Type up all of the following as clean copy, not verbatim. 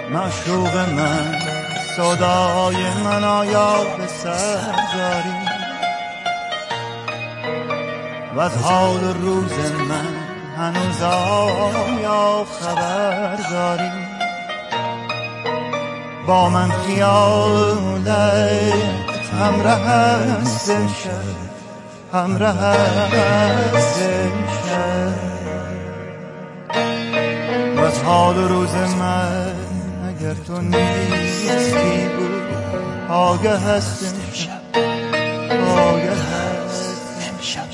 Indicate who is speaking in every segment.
Speaker 1: معشوق من صدای من آیا به سر داری و از حال روز من هنوز آیا خبر داری با من خیالت همراه است امشب همراه است امشب و از حال روز من اگر تو نیستی بود آگه هست امشب آگه هست امشب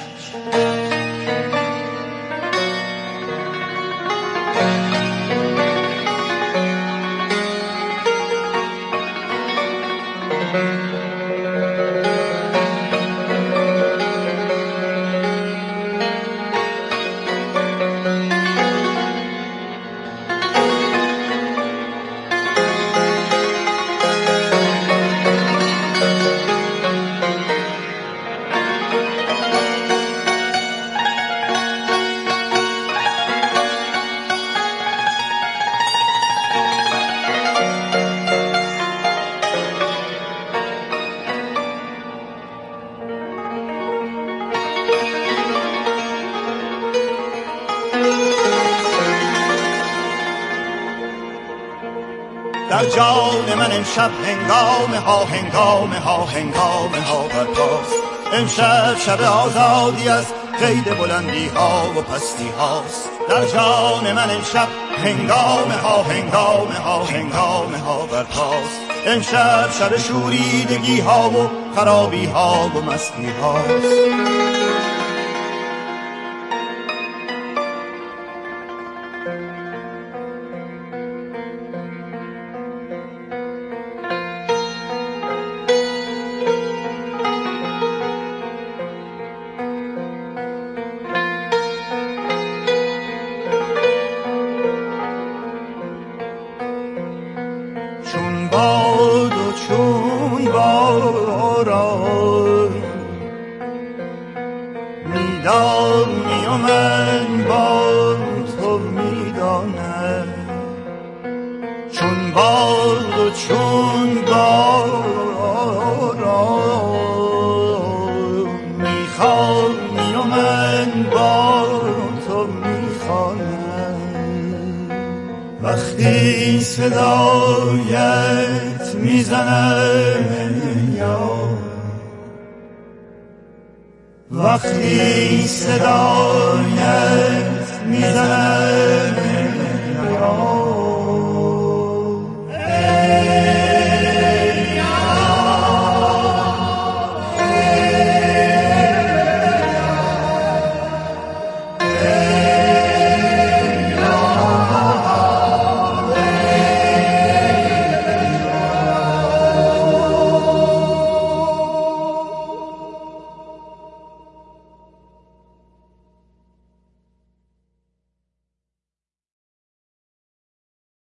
Speaker 1: در جان من امشب هنگامه ها هنگامه ها هنگامه ها برپاست امشب شب آزادی از قید بلندی ها و پستی هاست در جان من امشب هنگامه ها هنگامه ها هنگامه ها برپاست امشب شب شوریدگی ها و خرابی ها و مستی هاست چون باد و چون باران میدانی و من با تو میدانم چون باد و چون باران میخوانی و من با تو میخوانم وقتی صدایت میزنم یا وقتی صدایت